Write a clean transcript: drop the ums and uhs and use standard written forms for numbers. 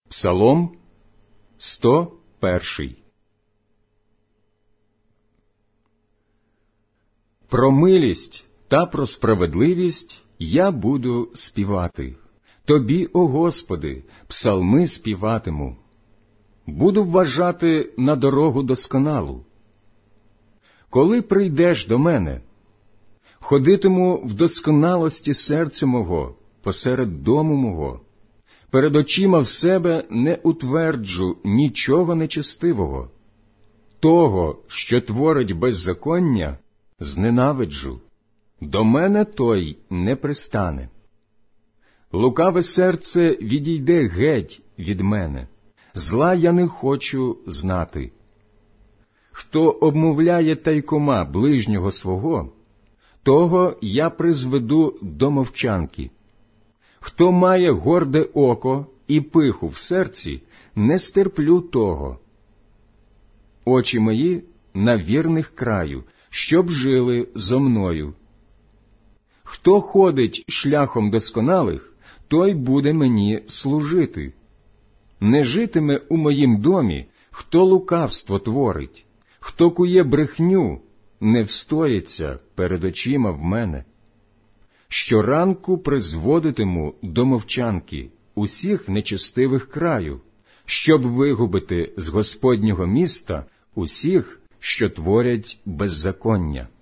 Псалом 101. Про милість та про справедливість я буду співати. Тобі, о Господи, псалми співатиму. Буду вважати на дорогу досконалу. Коли прийдеш до мене, ходитиму в досконалості серця мого посеред дому мого. Перед очима в себе не утверджу нічого нечестивого. Того, що творить беззаконня, зненавиджу. До мене той не пристане. Лукаве серце відійде геть від мене. Зла я не хочу знати. Хто обмовляє тайкома ближнього свого, того я призведу до мовчанки. Хто має горде око і пиху в серці, не стерплю того. Очі мої на вірних краю, щоб жили зо мною. Хто ходить шляхом досконалих, той буде мені служити. Не житиме у моїм домі, хто лукавство творить, хто кує брехню, не встоїться перед очима в мене. Щоранку призводитиму до мовчанки усіх нечестивих краю, щоб вигубити з Господнього міста усіх, що творять беззаконня.